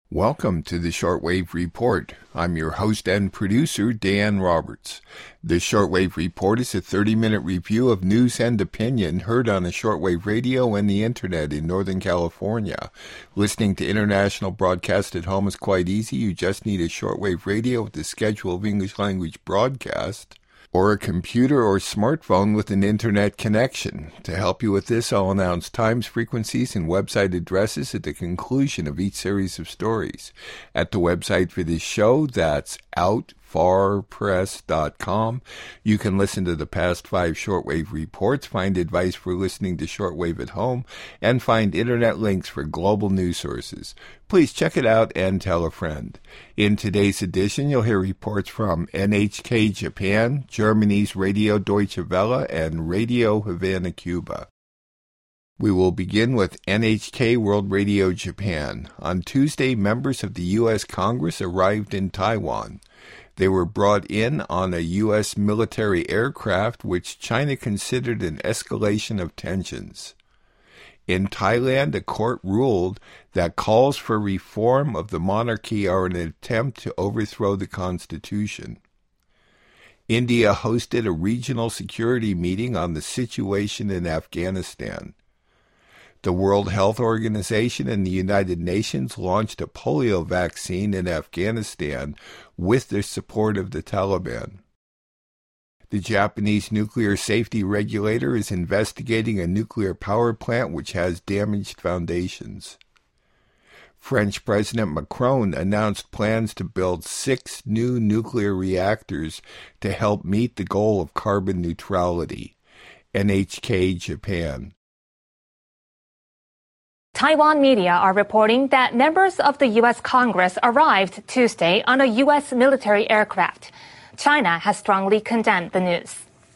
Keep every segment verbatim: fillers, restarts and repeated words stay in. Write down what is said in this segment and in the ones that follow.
Welcome to the Shortwave Report. I'm your host and producer, Dan Roberts. The Shortwave Report is a thirty-minute review of news and opinion heard on the shortwave radio and the internet in Northern California. Listening to international broadcast at home is quite easy. You just need a shortwave radio with a schedule of English language broadcast, or a computer or smartphone with an internet connection. To help you with this, I'll announce times, frequencies, and website addresses at the conclusion of each series of stories. At the website for this show, that's out far press dot com. You can listen to the past five shortwave reports, find advice for listening to shortwave at home, and find internet links for global news sources. Please check it out and tell a friend. In today's edition, you'll hear reports from N H K Japan, Germany's Radio Deutsche Welle, and Radio Havana, Cuba. We will begin with N H K World Radio Japan. On Tuesday, members of the U S Congress arrived in Taiwan. They were brought in on a U S military aircraft, which China considered an escalation of tensions. In Thailand, a court ruled that calls for reform of the monarchy are an attempt to overthrow the constitution. India hosted a regional security meeting on the situation in Afghanistan. The World Health Organization and the United Nations launched a polio vaccine in Afghanistan with the support of the Taliban. The Japanese nuclear safety regulator is investigating a nuclear power plant which has damaged foundations. French President Macron announced plans to build six new nuclear reactors to help meet the goal of carbon neutrality. N H K Japan. Taiwan media are reporting that members of the U S Congress arrived Tuesday on a U S military aircraft. China has strongly condemned the news.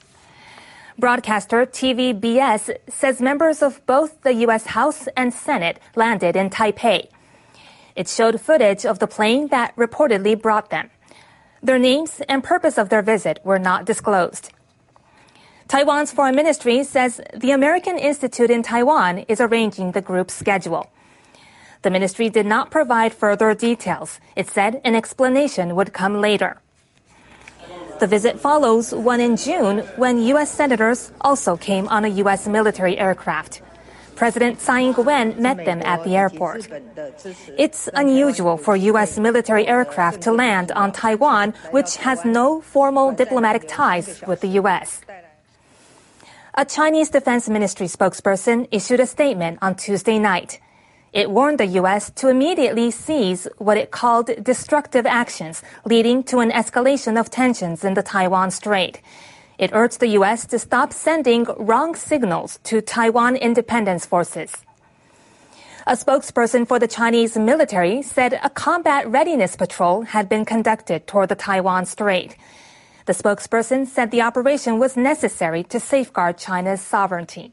Broadcaster T V B S says members of both the U S House and Senate landed in Taipei. It showed footage of the plane that reportedly brought them. Their names and purpose of their visit were not disclosed. Taiwan's foreign ministry says the American Institute in Taiwan is arranging the group's schedule. The ministry did not provide further details. It said an explanation would come later. The visit follows one in June when U S senators also came on a U S military aircraft. President Tsai Ing-wen met them at the airport. It's unusual for U S military aircraft to land on Taiwan, which has no formal diplomatic ties with the U S. A Chinese Defense Ministry spokesperson issued a statement on Tuesday night. It warned the U S to immediately cease what it called destructive actions, leading to an escalation of tensions in the Taiwan Strait. It urged the U S to stop sending wrong signals to Taiwan independence forces. A spokesperson for the Chinese military said a combat readiness patrol had been conducted toward the Taiwan Strait. The spokesperson said the operation was necessary to safeguard China's sovereignty.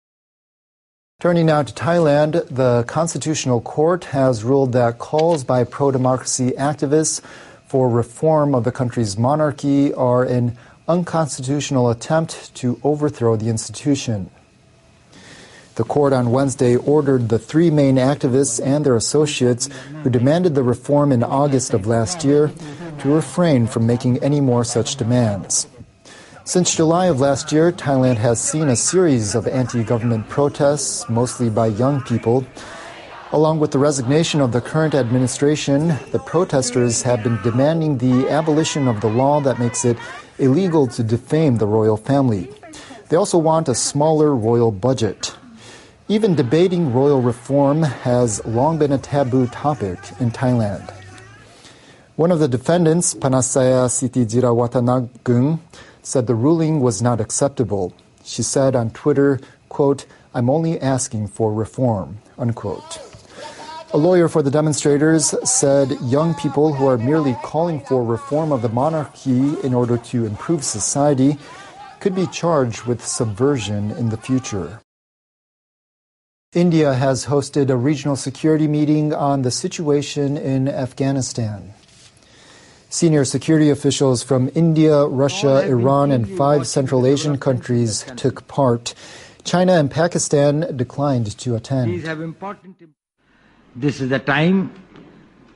Turning now to Thailand, the Constitutional Court has ruled that calls by pro-democracy activists for reform of the country's monarchy are an unconstitutional attempt to overthrow the institution. The court on Wednesday ordered the three main activists and their associates who demanded the reform in August of last year to refrain from making any more such demands. Since July of last year, Thailand has seen a series of anti-government protests, mostly by young people. Along with the resignation of the current administration, the protesters have been demanding the abolition of the law that makes it illegal to defame the royal family. They also want a smaller royal budget. Even debating royal reform has long been a taboo topic in Thailand. One of the defendants, Panasaya Sitijirawatanagung, said the ruling was not acceptable. She said on Twitter, quote, "I'm only asking for reform," unquote. A lawyer for the demonstrators said young people who are merely calling for reform of the monarchy in order to improve society could be charged with subversion in the future. India has hosted a regional security meeting on the situation in Afghanistan. Senior security officials from India, Russia, Iran, and five Central Asian countries took part. China and Pakistan declined to attend. This is the time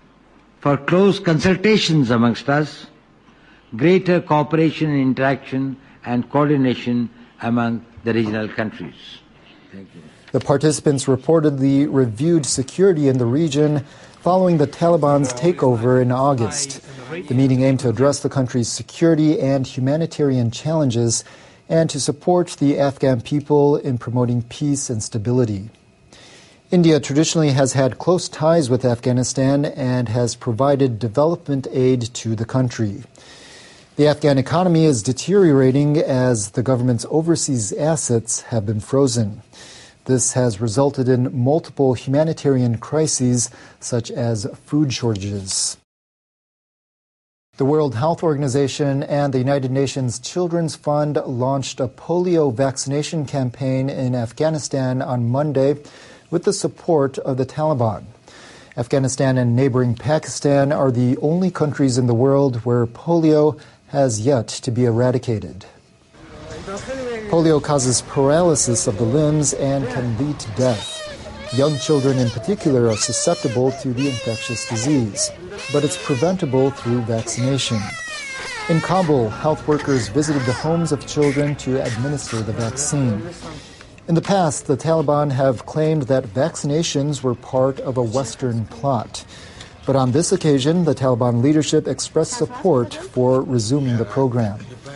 for close consultations amongst us, greater cooperation and interaction and coordination among the regional countries. Thank you. The participants reportedly reviewed security in the region following the Taliban's takeover in August. The meeting aimed to address the country's security and humanitarian challenges and to support the Afghan people in promoting peace and stability. India traditionally has had close ties with Afghanistan and has provided development aid to the country. The Afghan economy is deteriorating as the government's overseas assets have been frozen. This has resulted in multiple humanitarian crises, such as food shortages. The World Health Organization and the United Nations Children's Fund launched a polio vaccination campaign in Afghanistan on Monday with the support of the Taliban. Afghanistan and neighboring Pakistan are the only countries in the world where polio has yet to be eradicated. Polio causes paralysis of the limbs and can lead to death. Young children in particular are susceptible to the infectious disease, but it's preventable through vaccination. In Kabul, health workers visited the homes of children to administer the vaccine. In the past, the Taliban have claimed that vaccinations were part of a Western plot. But on this occasion, the Taliban leadership expressed support for resuming the program.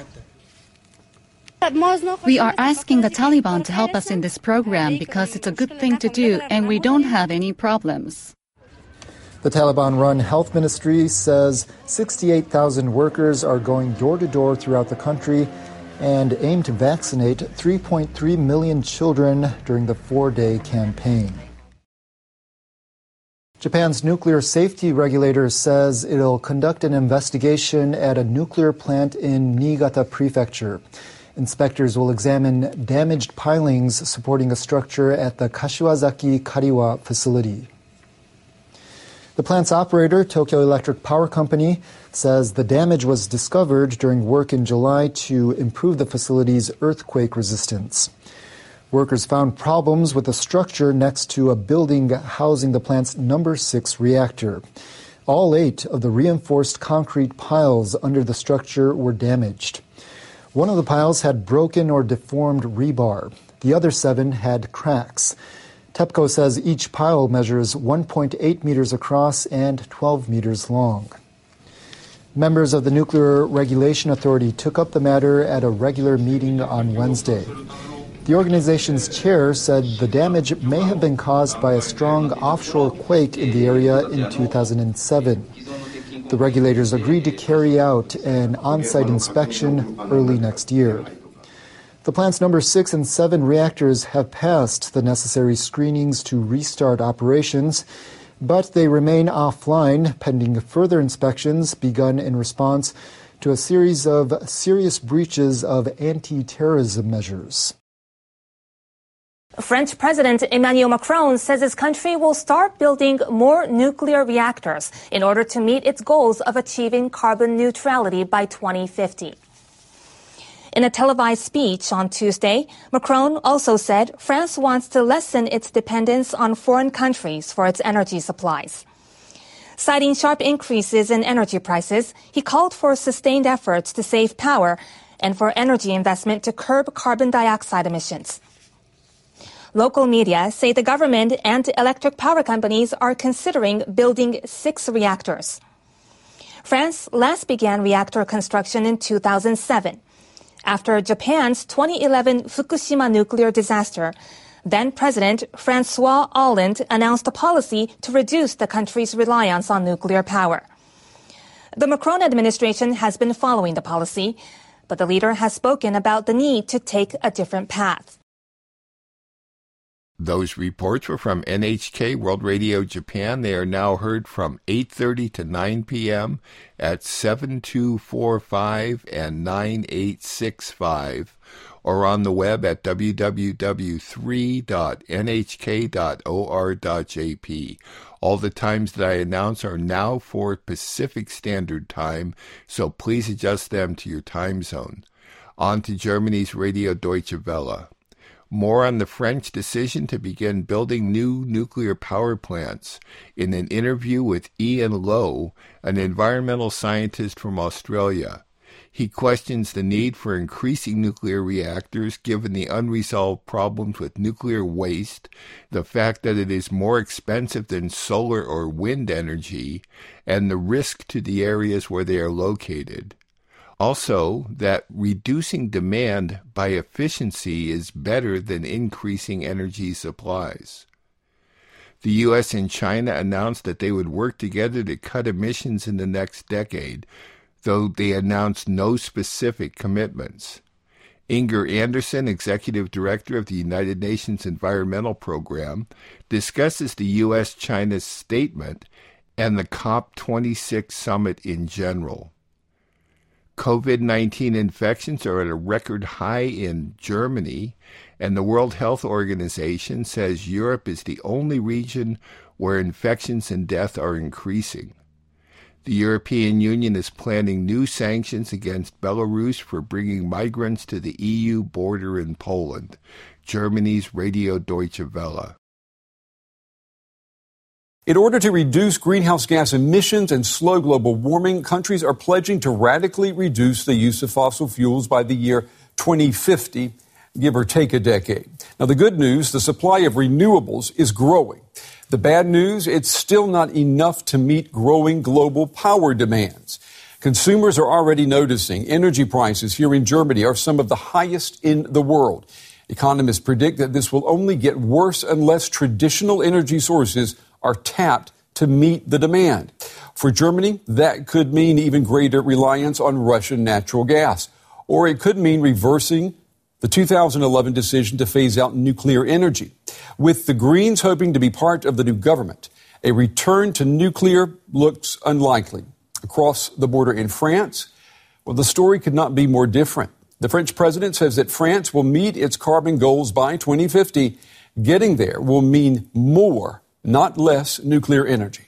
We are asking the Taliban to help us in this program because it's a good thing to do and we don't have any problems. The Taliban-run health ministry says sixty-eight thousand workers are going door-to-door throughout the country and aim to vaccinate three point three million children during the four-day campaign. Japan's nuclear safety regulator says it'll conduct an investigation at a nuclear plant in Niigata Prefecture. Inspectors will examine damaged pilings supporting a structure at the Kashiwazaki Kariwa facility. The plant's operator, Tokyo Electric Power Company, says the damage was discovered during work in July to improve the facility's earthquake resistance. Workers found problems with the structure next to a building housing the plant's number six reactor. All eight of the reinforced concrete piles under the structure were damaged. One of the piles had broken or deformed rebar. The other seven had cracks. TEPCO says each pile measures one point eight meters across and twelve meters long. Members of the Nuclear Regulation Authority took up the matter at a regular meeting on Wednesday. The organization's chair said the damage may have been caused by a strong offshore quake in the area in two thousand seven. The regulators agreed to carry out an on-site inspection early next year. The plant's number six and seven reactors have passed the necessary screenings to restart operations, but they remain offline pending further inspections begun in response to a series of serious breaches of anti-terrorism measures. French President Emmanuel Macron says his country will start building more nuclear reactors in order to meet its goals of achieving carbon neutrality by twenty fifty. In a televised speech on Tuesday, Macron also said France wants to lessen its dependence on foreign countries for its energy supplies. Citing sharp increases in energy prices, he called for sustained efforts to save power and for energy investment to curb carbon dioxide emissions. Local media say the government and electric power companies are considering building six reactors. France last began reactor construction in two thousand seven. After Japan's twenty eleven Fukushima nuclear disaster, then-President François Hollande announced a policy to reduce the country's reliance on nuclear power. The Macron administration has been following the policy, but the leader has spoken about the need to take a different path. Those reports were from N H K World Radio Japan. They are now heard from eight thirty to nine p.m. at seven two four five and nine eight six five, or on the web at w w w three dot n h k dot o r dot j p. All the times that I announce are now for Pacific Standard Time, so please adjust them to your time zone. On to Germany's Radio Deutsche Welle. More on the French decision to begin building new nuclear power plants in an interview with Ian Lowe, an environmental scientist from Australia. He questions the need for increasing nuclear reactors given the unresolved problems with nuclear waste, the fact that it is more expensive than solar or wind energy, and the risk to the areas where they are located. Also, that reducing demand by efficiency is better than increasing energy supplies. The U S and China announced that they would work together to cut emissions in the next decade, though they announced no specific commitments. Inger Anderson, Executive Director of the United Nations Environmental Program, discusses the U S China statement and the COP twenty-six summit in general. COVID nineteen infections are at a record high in Germany, and the World Health Organization says Europe is the only region where infections and death are increasing. The European Union is planning new sanctions against Belarus for bringing migrants to the E U border in Poland. Germany's Radio Deutsche Welle. In order to reduce greenhouse gas emissions and slow global warming, countries are pledging to radically reduce the use of fossil fuels by the year twenty fifty, give or take a decade. Now, the good news, the supply of renewables is growing. The bad news, it's still not enough to meet growing global power demands. Consumers are already noticing energy prices here in Germany are some of the highest in the world. Economists predict that this will only get worse unless traditional energy sources are tapped to meet the demand. For Germany, that could mean even greater reliance on Russian natural gas, or it could mean reversing the two thousand eleven decision to phase out nuclear energy. With the Greens hoping to be part of the new government, a return to nuclear looks unlikely. Across the border in France, well, the story could not be more different. The French president says that France will meet its carbon goals by twenty fifty. Getting there will mean more, not less, nuclear energy.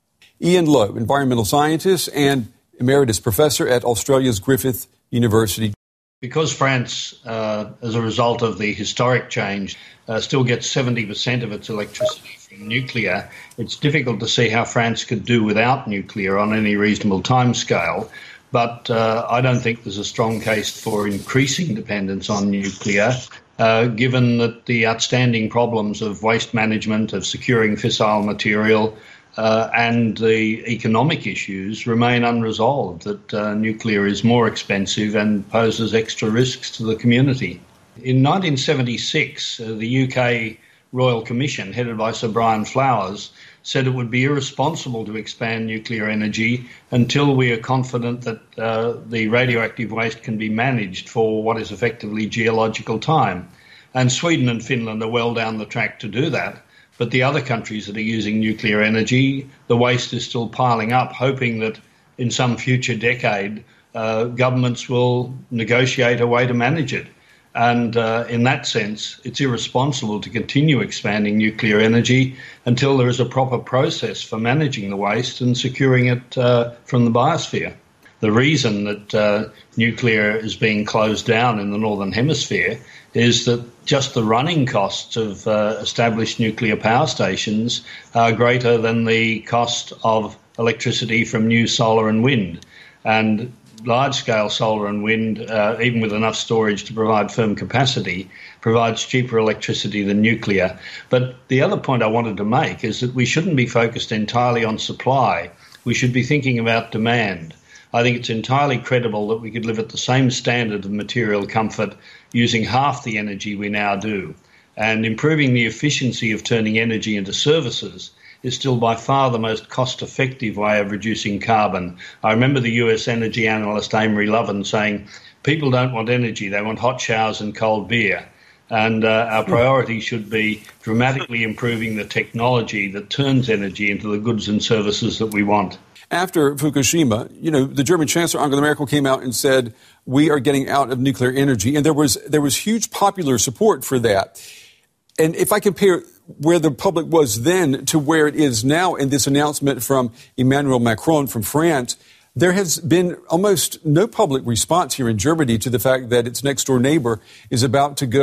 Ian Lowe, environmental scientist and emeritus professor at Australia's Griffith University. Because France, uh, as a result of the historic change, uh, still gets seventy percent of its electricity from nuclear, it's difficult to see how France could do without nuclear on any reasonable timescale. But uh, I don't think there's a strong case for increasing dependence on nuclear, uh, given that the outstanding problems of waste management, of securing fissile material, uh, and the economic issues remain unresolved, that uh, nuclear is more expensive and poses extra risks to the community. In nineteen seventy-six, uh, the U K Royal Commission, headed by Sir Brian Flowers, said it would be irresponsible to expand nuclear energy until we are confident that uh, the radioactive waste can be managed for what is effectively geological time. And Sweden and Finland are well down the track to do that. But the other countries that are using nuclear energy, the waste is still piling up, hoping that in some future decade, uh, governments will negotiate a way to manage it. And uh, in that sense, it's irresponsible to continue expanding nuclear energy until there is a proper process for managing the waste and securing it uh, from the biosphere. The reason that uh, nuclear is being closed down in the Northern Hemisphere is that just the running costs of uh, established nuclear power stations are greater than the cost of electricity from new solar and wind. And large-scale solar and wind, uh, even with enough storage to provide firm capacity, provides cheaper electricity than nuclear. But the other point I wanted to make is that we shouldn't be focused entirely on supply. We should be thinking about demand. I think it's entirely credible that we could live at the same standard of material comfort using half the energy we now do. And improving the efficiency of turning energy into services is still by far the most cost-effective way of reducing carbon. I remember the U S energy analyst Amory Lovin saying, people don't want energy, they want hot showers and cold beer. And uh, our priority should be dramatically improving the technology that turns energy into the goods and services that we want. After Fukushima, you know, the German Chancellor Angela Merkel came out and said, we are getting out of nuclear energy. And there was there was huge popular support for that. And if I compare where the public was then to where it is now in this announcement from Emmanuel Macron from France, there has been almost no public response here in Germany to the fact that its next-door neighbor is about to go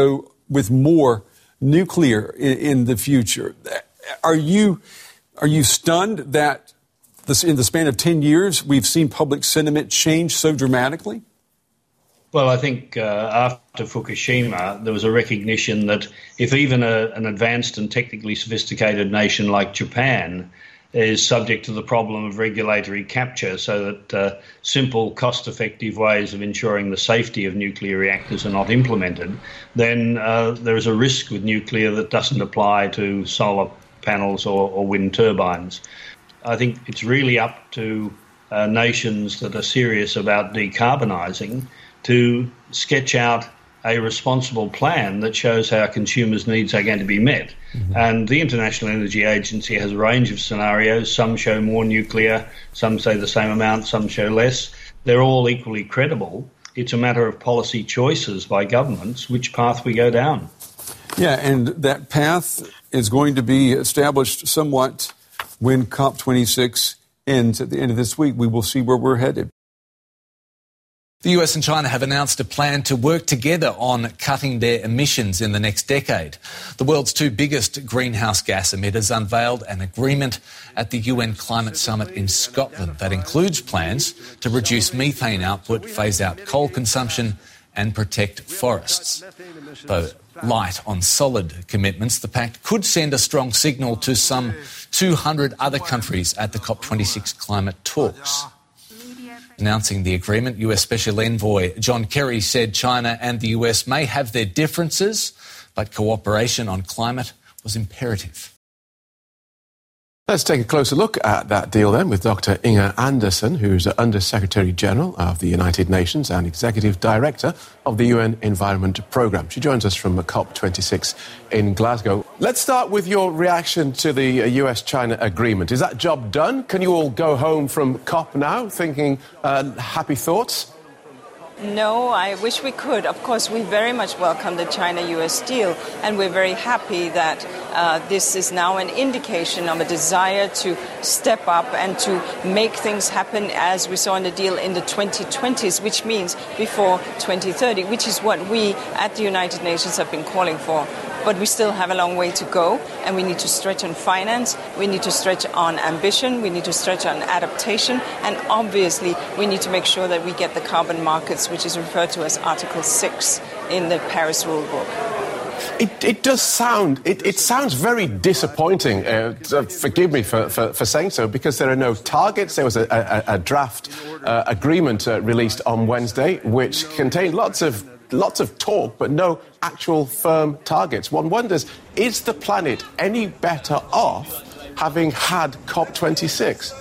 with more nuclear in, in the future. Are you are you stunned that this, in the span of ten years we've seen public sentiment change so dramatically? Well, I think uh, after Fukushima, there was a recognition that if even a, an advanced and technically sophisticated nation like Japan is subject to the problem of regulatory capture, so that uh, simple, cost-effective ways of ensuring the safety of nuclear reactors are not implemented, then uh, there is a risk with nuclear that doesn't apply to solar panels or, or wind turbines. I think it's really up to uh, nations that are serious about decarbonising to sketch out a responsible plan that shows how consumers' needs are going to be met. Mm-hmm. And the International Energy Agency has a range of scenarios. Some show more nuclear, some say the same amount, some show less. They're all equally credible. It's a matter of policy choices by governments which path we go down. Yeah, and that path is going to be established somewhat when COP twenty-six ends at the end of this week. We will see where we're headed. The U S and China have announced a plan to work together on cutting their emissions in the next decade. The world's two biggest greenhouse gas emitters unveiled an agreement at the U N Climate Summit in Scotland that includes plans to reduce methane output, phase out coal consumption and protect forests. Though light on solid commitments, the pact could send a strong signal to some two hundred other countries at the COP twenty-six climate talks. Announcing the agreement, U S Special Envoy John Kerry said China and the U S may have their differences, but cooperation on climate was imperative. Let's take a closer look at that deal then with Doctor Inger Andersen, who's Under-Secretary General of the United Nations and Executive Director of the U N Environment Programme. She joins us from COP twenty-six in Glasgow. Let's start with your reaction to the U S China agreement. Is that job done? Can you all go home from COP now thinking uh, happy thoughts? No, I wish we could. Of course, we very much welcome the China-U S deal, and we're very happy that uh, this is now an indication of a desire to step up and to make things happen as we saw in the deal in the twenty twenties, which means before twenty thirty, which is what we at the United Nations have been calling for. But we still have a long way to go, and we need to stretch on finance, we need to stretch on ambition, we need to stretch on adaptation, and obviously we need to make sure that we get the carbon markets, which is referred to as Article six in the Paris Rule Book. It, it does sound, it, it sounds very disappointing, uh, forgive me for, for, for saying so, because there are no targets. There was a, a, a draft uh, agreement uh, released on Wednesday, which contained lots of Lots of talk, but no actual firm targets. One wonders, is the planet any better off having had COP twenty-six?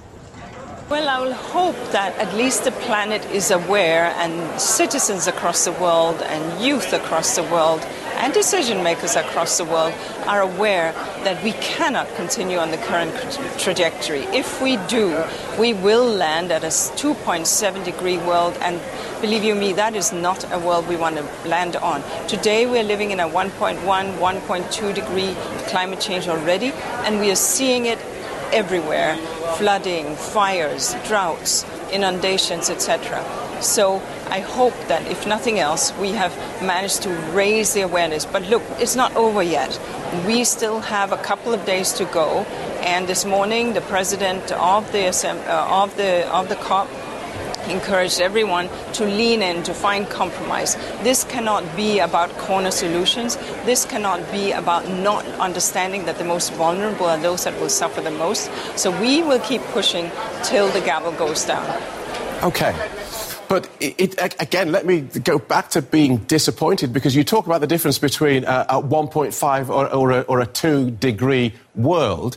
Well, I will hope that at least the planet is aware, and citizens across the world and youth across the world and decision makers across the world are aware that we cannot continue on the current trajectory. If we do, we will land at a two point seven degree world, and believe you me, that is not a world we want to land on. Today we're living in a one point one, one point two degree climate change already, and we are seeing it everywhere. Flooding, fires, droughts, inundations, et cetera. So I hope that, if nothing else, we have managed to raise the awareness. But look, it's not over yet. We still have a couple of days to go. And this morning, the president of the uh, of the of the COP encouraged everyone to lean in, to find compromise. This cannot be about corner solutions. This cannot be about not understanding that the most vulnerable are those that will suffer the most. So we will keep pushing till the gavel goes down. Okay. But it, it, again, let me go back to being disappointed, because you talk about the difference between uh, a one point five or, or a, or a two degree world.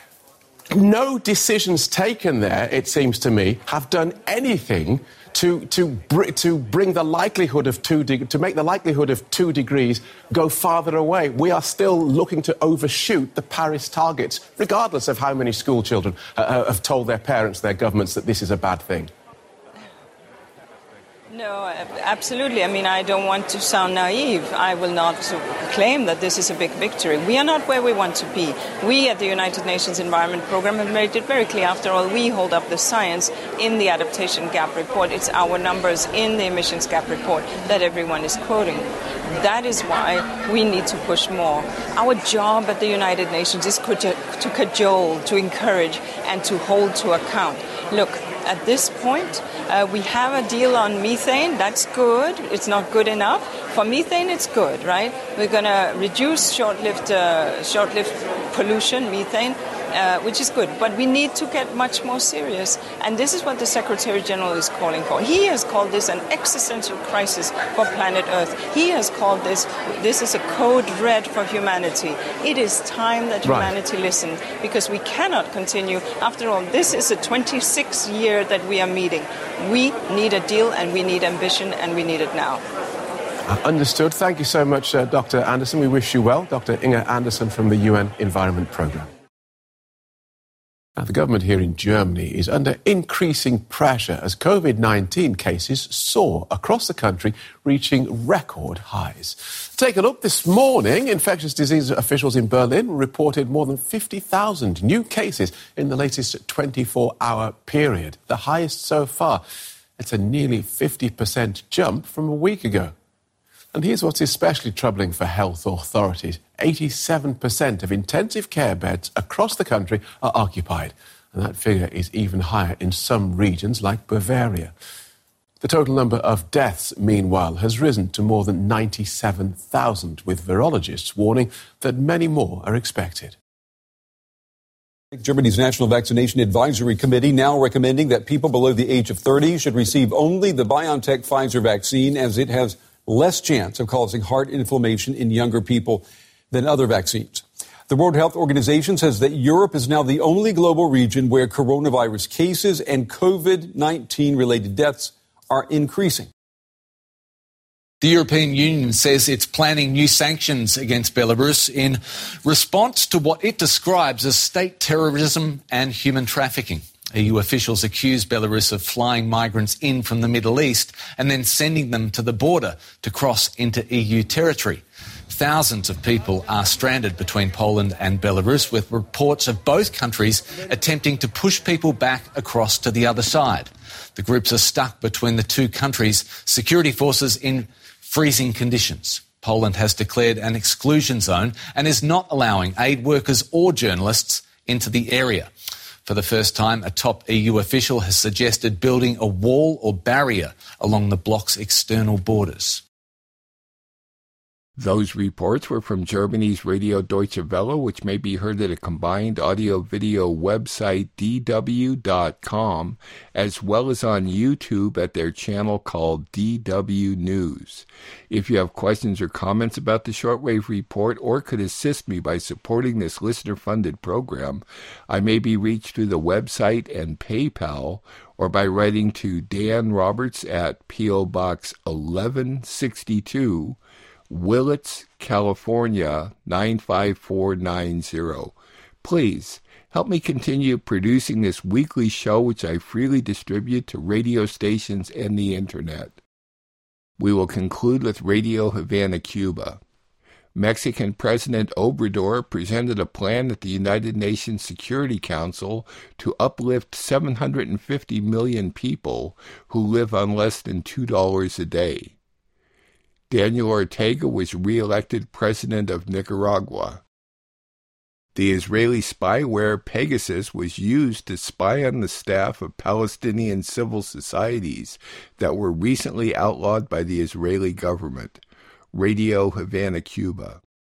No decisions taken there, it seems to me, have done anything to to br- to bring the likelihood of two de- to make the likelihood of two degrees go farther away. We are still looking to overshoot the Paris targets, regardless of how many school children uh, have told their parents, their governments, that this is a bad thing. No, absolutely. I mean, I don't want to sound naive. I will not claim that this is a big victory. We are not where we want to be. We at the United Nations Environment Programme have made it very clear. After all, we hold up the science in the Adaptation Gap Report. It's our numbers in the Emissions Gap Report that everyone is quoting. That is why we need to push more. Our job at the United Nations is to cajole, to encourage, and to hold to account. Look, at this point, uh, we have a deal on methane. That's good. It's not good enough. For methane, it's good, right? We're going to reduce short-lived, uh, short-lived pollution, methane, uh, which is good. But we need to get much more serious. And this is what the Secretary General is calling for. He has called this an existential crisis for planet Earth. He has called this, this is a code red for humanity. It is time that humanity right. listen, because we cannot continue. After all, this is the twenty-sixth year that we are meeting. We need a deal, and we need ambition, and we need it now. Uh, understood. Thank you so much, uh, Doctor Anderson. We wish you well. Doctor Inga Anderson from the U N Environment Programme. Now, the government here in Germany is under increasing pressure as COVID nineteen cases soar across the country, reaching record highs. Take a look. This morning, infectious disease officials in Berlin reported more than fifty thousand new cases in the latest twenty-four hour period, the highest so far. It's a nearly fifty percent jump from a week ago. And here's what's especially troubling for health authorities. eighty-seven percent of intensive care beds across the country are occupied. And that figure is even higher in some regions like Bavaria. The total number of deaths, meanwhile, has risen to more than ninety-seven thousand, with virologists warning that many more are expected. Germany's National Vaccination Advisory Committee now recommending that people below the age of thirty should receive only the BioNTech Pfizer vaccine, as it has less chance of causing heart inflammation in younger people than other vaccines. The World Health Organization says that Europe is now the only global region where coronavirus cases and COVID nineteen related deaths are increasing. The European Union says it's planning new sanctions against Belarus in response to what it describes as state terrorism and human trafficking. E U officials accuse Belarus of flying migrants in from the Middle East and then sending them to the border to cross into E U territory. Thousands of people are stranded between Poland and Belarus, with reports of both countries attempting to push people back across to the other side. The groups are stuck between the two countries' security forces in freezing conditions. Poland has declared an exclusion zone and is not allowing aid workers or journalists into the area. For the first time, a top E U official has suggested building a wall or barrier along the bloc's external borders. Those reports were from Germany's Radio Deutsche Welle, which may be heard at a combined audio-video website, D W dot com, as well as on YouTube at their channel called D W News. If you have questions or comments about the Shortwave Report or could assist me by supporting this listener-funded program, I may be reached through the website and PayPal, or by writing to Dan Roberts at P O Box eleven sixty-two, Willits, California, nine five four nine zero. Please help me continue producing this weekly show, which I freely distribute to radio stations and the Internet. We will conclude with Radio Havana, Cuba. Mexican President Obrador presented a plan at the United Nations Security Council to uplift seven hundred fifty million people who live on less than two dollars a day. Daniel Ortega was re-elected president of Nicaragua. The Israeli spyware Pegasus was used to spy on the staff of Palestinian civil societies that were recently outlawed by the Israeli government. Radio Havana, Cuba.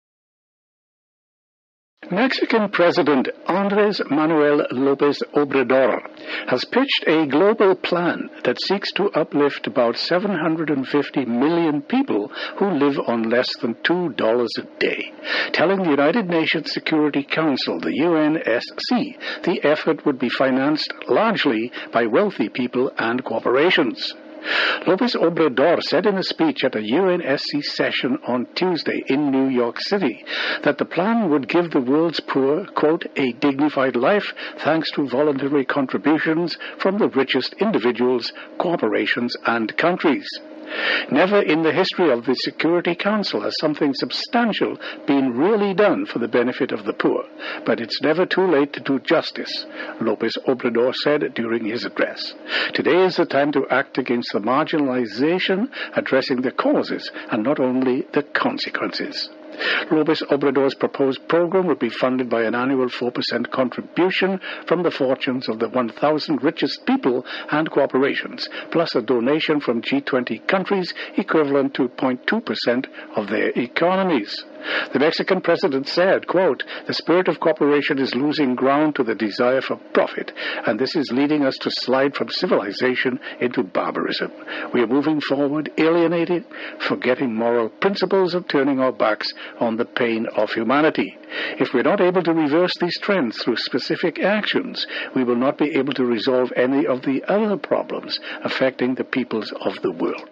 Mexican President Andrés Manuel López Obrador has pitched a global plan that seeks to uplift about seven hundred fifty million people who live on less than two dollars a day, telling the United Nations Security Council, the U N S C, the effort would be financed largely by wealthy people and corporations. López Obrador said in a speech at a U N S C session on Tuesday in New York City that the plan would give the world's poor, quote, a dignified life thanks to voluntary contributions from the richest individuals, corporations, and countries. Never in the history of the Security Council has something substantial been really done for the benefit of the poor, but it's never too late to do justice, López Obrador said during his address. Today is the time to act against the marginalization, addressing the causes and not only the consequences. López Obrador's proposed program would be funded by an annual four percent contribution from the fortunes of the one thousand richest people and corporations, plus a donation from G twenty countries equivalent to zero point two percent of their economies. The Mexican president said, quote, the spirit of cooperation is losing ground to the desire for profit, and this is leading us to slide from civilization into barbarism. We are moving forward, alienated, forgetting moral principles and turning our backs on the pain of humanity. If we're not able to reverse these trends through specific actions, we will not be able to resolve any of the other problems affecting the peoples of the world.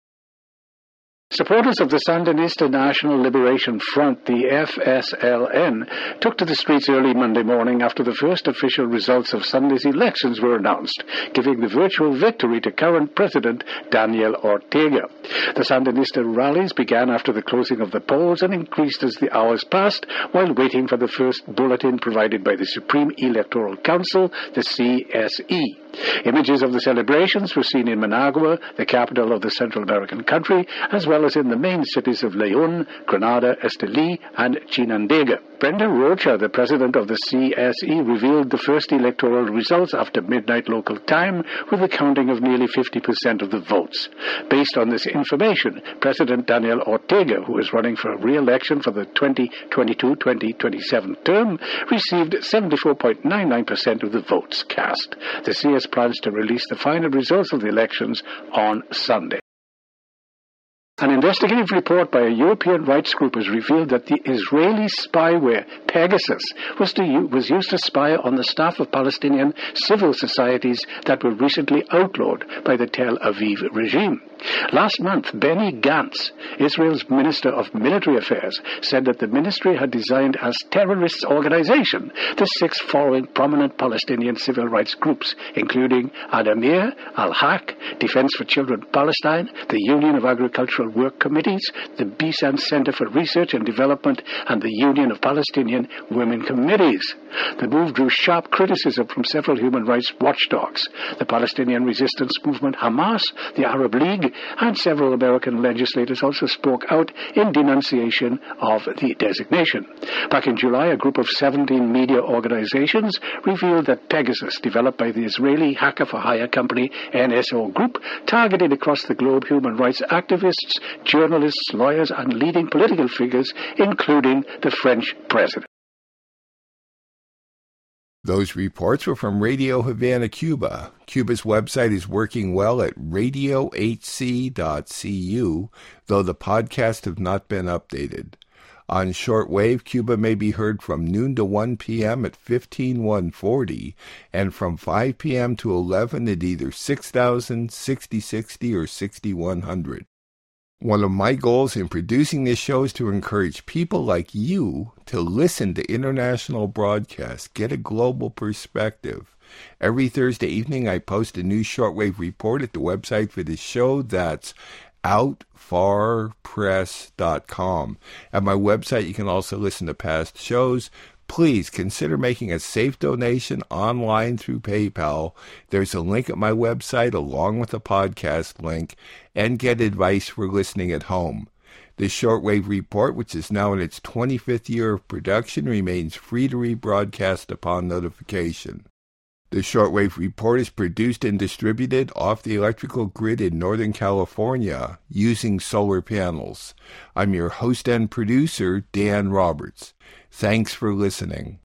Supporters of the Sandinista National Liberation Front, the F S L N, took to the streets early Monday morning after the first official results of Sunday's elections were announced, giving the virtual victory to current President Daniel Ortega. The Sandinista rallies began after the closing of the polls and increased as the hours passed while waiting for the first bulletin provided by the Supreme Electoral Council, the C S E. Images of the celebrations were seen in Managua, the capital of the Central American country, as well as in the main cities of León, Granada, Esteli, and Chinandega. Brenda Rocha, the president of the C S E, revealed the first electoral results after midnight local time, with a counting of nearly fifty percent of the votes. Based on this information, President Daniel Ortega, who is running for re-election for the twenty twenty-two twenty twenty-seven term, received seventy-four point nine nine percent of the votes cast. The C S plans to release the final results of the elections on Sunday. An investigative report by a European rights group has revealed that the Israeli spyware Pegasus was, to u- was used to spy on the staff of Palestinian civil societies that were recently outlawed by the Tel Aviv regime. Last month, Benny Gantz, Israel's Minister of Military Affairs, said that the ministry had designed as terrorist organization the six following prominent Palestinian civil rights groups, including Adamir, Al-Haq, Defense for Children Palestine, the Union of Agricultural Work Committees, the Bisan Center for Research and Development, and the Union of Palestinian Women Committees. The move drew sharp criticism from several human rights watchdogs, the Palestinian resistance movement Hamas, the Arab League, and several American legislators also spoke out in denunciation of the designation. Back in July, a group of seventeen media organizations revealed that Pegasus, developed by the Israeli hacker-for-hire company N S O Group, targeted across the globe human rights activists, journalists, lawyers, and leading political figures, including the French president. Those reports were from Radio Havana, Cuba. Cuba's website is working well at radio h c dot c u, though the podcasts have not been updated. On shortwave, Cuba may be heard from noon to one p.m. at fifteen one forty, and from five p.m. to eleven at either six thousand, sixty sixty, or sixty-one hundred. One of my goals in producing this show is to encourage people like you to listen to international broadcasts, get a global perspective. Every Thursday evening, I post a new shortwave report at the website for this show. That's out far press dot com. At my website, you can also listen to past shows. Please consider making a safe donation online through PayPal. There's a link at my website along with a podcast link, and get advice for listening at home. The Shortwave Report, which is now in its twenty-fifth year of production, remains free to rebroadcast upon notification. The Shortwave Report is produced and distributed off the electrical grid in Northern California using solar panels. I'm your host and producer, Dan Roberts. Thanks for listening.